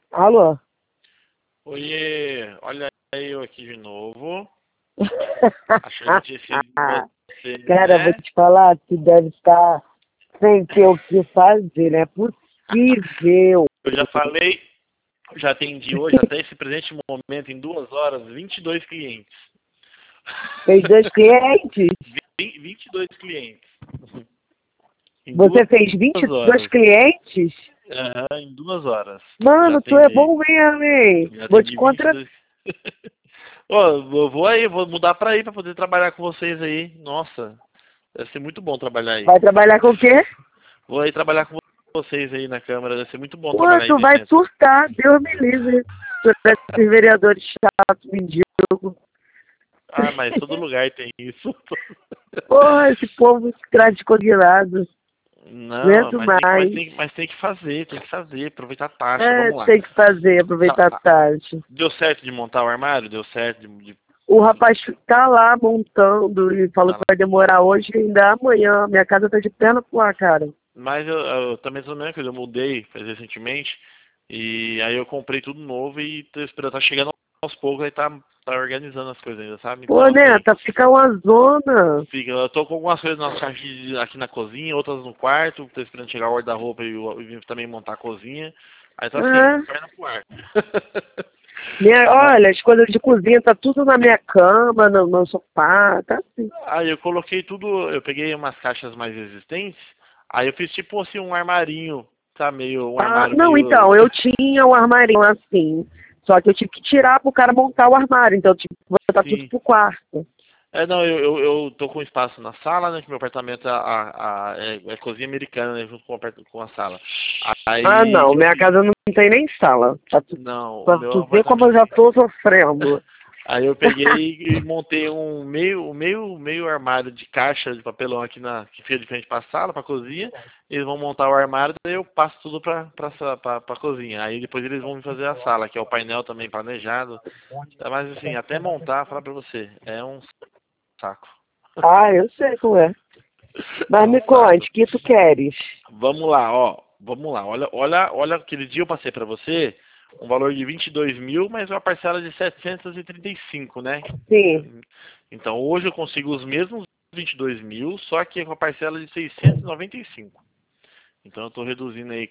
Alô? Oiê, olha eu aqui de novo, achando que tinha sido você, Cara, vou né? te falar, tu deve estar sem ter o que fazer, não é possível. Eu já falei, eu já atendi hoje, até esse presente momento, em 2 horas, 22 clientes. Fez dois clientes? 22 clientes. Em Você duas fez 22 horas. clientes? Em 2 horas. Já Mano, tu é atendi. bom mesmo, hein? Já Vou te atendi contratar. 22. Ó, eu vou aí, vou mudar pra aí pra poder trabalhar com vocês aí. Nossa, deve ser muito bom trabalhar aí. Vai trabalhar com o quê? Vou aí trabalhar com vocês aí na Câmara. Deve ser muito bom Pô, trabalhar aí tu vai dentro. surtar, Deus me livre. Tu é esses vereadores chatos, mendigo. Ah, mas todo lugar tem isso. Porra, esse povo desgraçado. Não, Aguento mas mais. tem que fazer, aproveitar a taxa, É, vamos lá. tem que fazer, aproveitar a Tá, taxa. deu certo de montar o armário? Deu certo O rapaz tá lá montando e falou tá que lá. vai demorar hoje e ainda amanhã. Minha casa tá de perna pro ar, cara. Mas eu também sou a mesma coisa, eu mudei faz recentemente e aí eu comprei tudo novo e tô esperando, tá chegando aos poucos, aí tá organizando as coisas ainda, sabe? Pô, Então assim, neta, fica uma zona. eu tô com algumas coisas nas caixas aqui na cozinha, outras no quarto, tô esperando chegar o guarda-roupa e também montar a cozinha. Aí tá assim, É. perna pro ar. Mas, Olha, as coisas de cozinha tá tudo na minha cama, no sofá, tá assim. aí eu coloquei tudo, eu peguei umas caixas mais resistentes, aí eu fiz tipo assim um armarinho, tá meio, um Ah, armário não, meio. então, eu tinha um armarinho assim. Só que eu tive que tirar pro cara montar o armário. Então eu tive que botar tudo Sim. pro quarto. Não, eu tô com espaço na sala, né? Que meu apartamento é cozinha americana, né? Junto com a sala. Ah, Aí, o não, que eu minha fiz? casa não tem nem sala. Não, o Pra meu tu ver como eu apartamento. já tô sofrendo. Aí eu peguei e montei meio armário de caixa de papelão aqui que fica de frente pra sala, pra cozinha. Eles vão montar o armário, daí eu passo tudo pra cozinha. Aí depois eles vão me fazer a sala, que é o painel também planejado. Mas assim, até montar, falar pra você, é um saco. Ah, eu sei como é. É Mas um me saco. conte, o que tu queres? Vamos lá, ó. Vamos lá. Olha, aquele dia eu passei pra você um valor de 22 mil, mas uma parcela de 735, né? Sim, Então hoje eu consigo os mesmos 22 mil, só que com a parcela de 695. Então eu estou reduzindo aí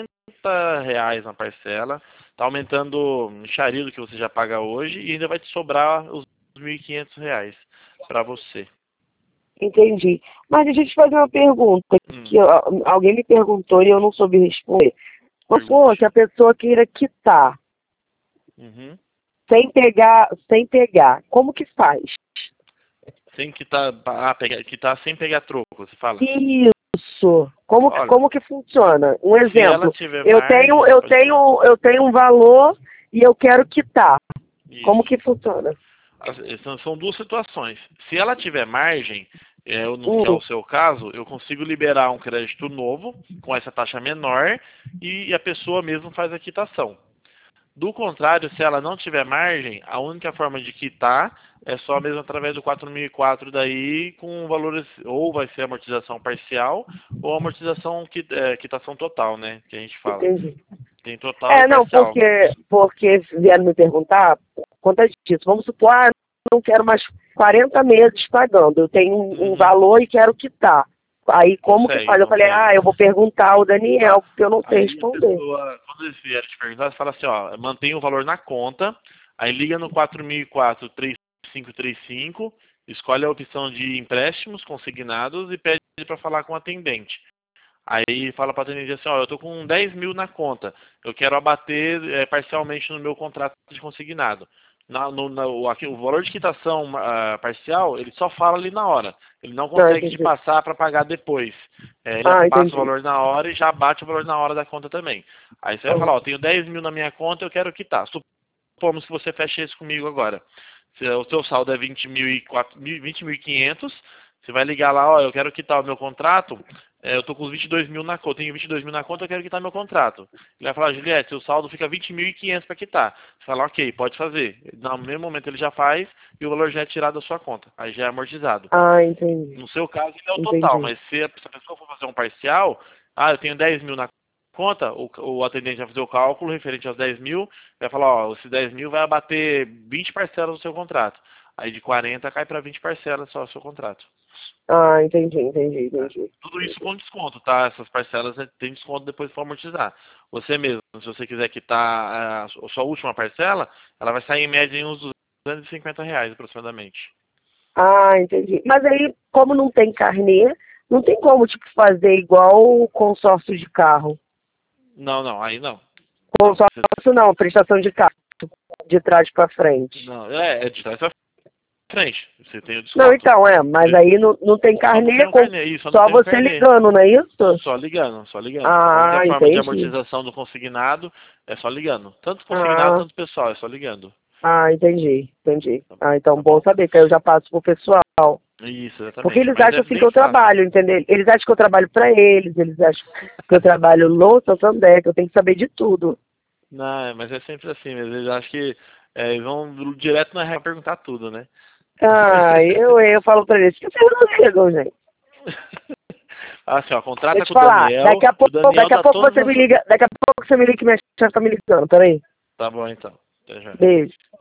R$ 40 na parcela, tá aumentando o enxarido que você já paga hoje e ainda vai te sobrar os R$ 1.500 para você. entendi. Mas deixa eu te fazer uma pergunta, Hum, que alguém me perguntou e eu não soube responder. Vamos supor que pergunte. a pessoa queira quitar, Uhum. sem pegar, como que faz? Sem quitar sem pegar troco, você fala. Isso. Como que, Olha, como que funciona? Um se ela exemplo, tiver eu tenho, margem, eu pode falar. tenho, eu tenho um valor e eu quero quitar. Como que Isso. funciona? São duas situações. Se ela tiver margem, que é o Hum. seu caso, eu consigo liberar um crédito novo com essa taxa menor e a pessoa mesmo faz a quitação. Do contrário, se ela não tiver margem, a única forma de quitar é só mesmo através do 4004 daí com valores, ou vai ser amortização parcial ou amortização quitação total, né? Que a gente fala. Entendi. Tem total e É, não, parcial. porque vieram me perguntar por conta disso. Vamos supor, não quero mais 40 meses pagando. Eu tenho um Uhum. valor e quero quitar. Aí como que Consegue, faz? Eu falei, consegue. eu vou perguntar ao Tá. Daniel, porque eu não sei Aí a responder. pessoa, quando eles vierem te perguntar, você fala assim, ó, mantém o valor na conta, aí liga no 4004 3535, escolhe a opção de empréstimos consignados e pede para falar com o atendente. Aí fala para o atendente assim, ó, eu tô com 10 mil na conta, eu quero abater parcialmente no meu contrato de consignado. O valor de quitação parcial, ele só fala ali na hora. Ele não Não, consegue te entendi. passar para pagar depois. Ele Ah, passa o entendi. valor na hora e já bate o valor na hora da conta também. Aí você vai falar, ó, tenho 10 mil na minha conta, eu quero quitar. Supomos que você feche isso comigo agora. Se o seu saldo é 20.500, você vai ligar lá, ó, eu quero quitar o meu contrato, eu tô com os 22 mil na conta, tenho 22 mil na conta, eu quero quitar meu contrato. Ele vai falar, Juliette, seu saldo fica 20.500 para quitar. Você fala, ok, pode fazer. No mesmo momento ele já faz e o valor já é tirado da sua conta. Aí já é amortizado. Ah, entendi. No seu caso, ele é o total, Entendi. mas se a pessoa for fazer um parcial, eu tenho 10 mil na conta, conta, o atendente vai fazer o cálculo referente aos 10 mil, vai falar, ó, esse 10 mil vai abater 20 parcelas do seu contrato. Aí de 40 cai para 20 parcelas só o seu contrato. Ah, entendi. Tudo isso com desconto, tá? Essas parcelas tem desconto depois para amortizar. Você mesmo, se você quiser quitar a sua última parcela, ela vai sair em média em uns R$ 250 aproximadamente. Ah, entendi. Mas aí, como não tem carnê, não tem como, tipo, fazer igual o consórcio de carro. Não, aí não. Consórcio não, prestação de carro, de trás para frente. Não, é de trás pra frente. Você tem o desconto. Não, então, mas aí não tem carnê, só você ligando, não é isso? Só ligando. Ah, A única forma de entendi. amortização do consignado é só ligando. Tanto consignado, tanto pessoal, é só ligando. Ah, entendi. Ah, então bom saber, que aí eu já passo pro pessoal. Isso, exatamente. Porque eles Mas acham assim bem que eu fácil. trabalho, entendeu? Eles acham que eu trabalho pra eles acham que eu trabalho no Santander, que eu tenho que saber de tudo. Não, mas é sempre assim mesmo. Eles acham que eles vão direto na regra perguntar tudo, né? Ah, eu falo pra eles, que vocês não ligam, gente. Assim, ó, contrata Deixa eu com o falar, Daniel. daqui a pouco você me liga, daqui a pouco você me liga que minha chefe tá me ligando, peraí. Tá bom, então. Até já. Beijo.